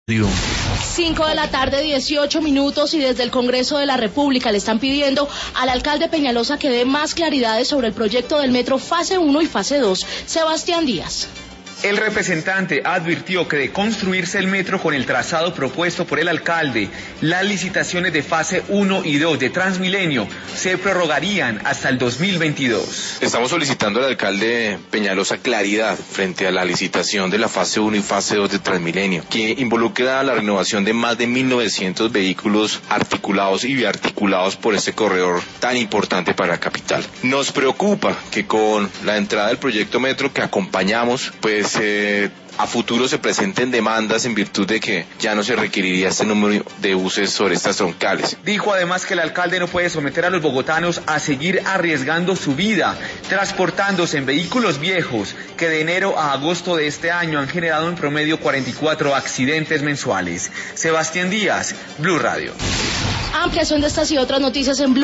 5 de la tarde, 18 minutos, y desde el Congreso de la República le están pidiendo al alcalde Peñalosa que dé más claridades sobre el proyecto del metro fase 1 y fase 2. Sebastián Díaz. El representante advirtió que de construirse el metro con el trazado propuesto por el alcalde, las licitaciones de fase 1 y 2 de Transmilenio se prorrogarían hasta el 2022. Estamos solicitando al alcalde Peñalosa claridad frente a la licitación de la fase 1 y fase 2 de Transmilenio, que involucra la renovación de más de 1.900 vehículos articulados y biarticulados por este corredor tan importante para la capital. Nos preocupa que con la entrada del proyecto metro que acompañamos, pues a futuro se presenten demandas en virtud de que ya no se requeriría este número de buses sobre estas troncales. Dijo además que el alcalde no puede someter a los bogotanos a seguir arriesgando su vida, transportándose en vehículos viejos que de enero a agosto de este año han generado en promedio 44 accidentes mensuales. Sebastián Díaz, Blue Radio. Ampliación de estas y otras noticias en Blue.